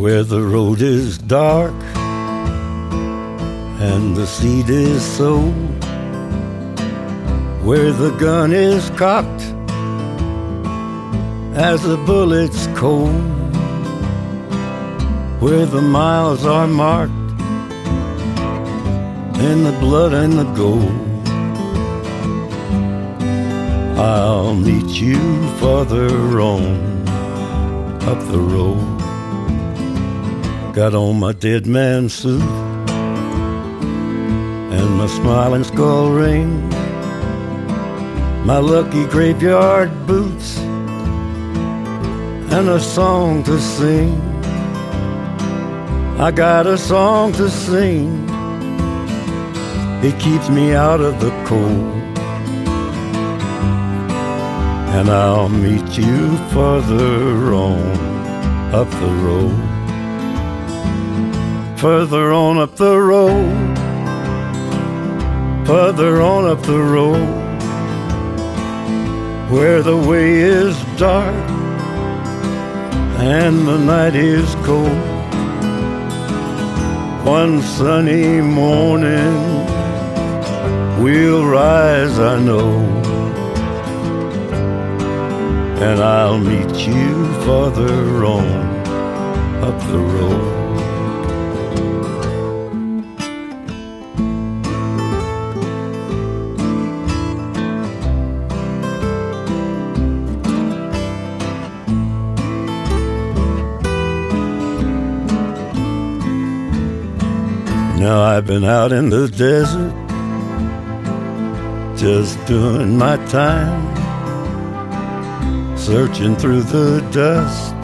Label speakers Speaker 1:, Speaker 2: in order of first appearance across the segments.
Speaker 1: where the road is dark and the seed is sown, where the gun is cocked as the bullet's cold, where the miles are marked in the blood and the gold. I'll meet you farther on up the road. Got on my dead man suit and my smiling skull ring, my lucky graveyard boots, and a song to sing. I got a song to sing. It keeps me out of the cold. And I'll meet you farther on up the road. Further on up the road. Further on up the road, where the way is dark and the night is cold. One sunny morning we'll rise, I know, and I'll meet you farther on up the road. Now I've been out in the desert, just doing my time, searching through the dust,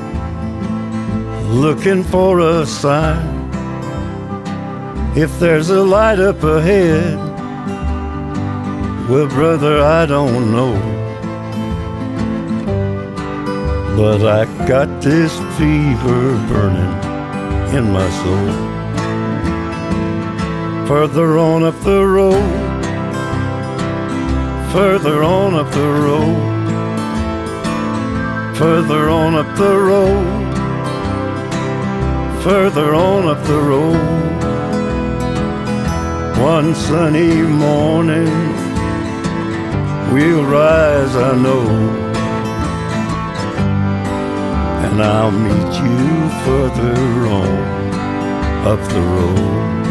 Speaker 1: looking for a sign. If there's a light up ahead, well, brother, I don't know, but I got this fever burning in my soul. Further on up the road, further on up the road, further on up the road, further on up the road. One sunny morning we'll rise, I know, and I'll meet you further on up the road.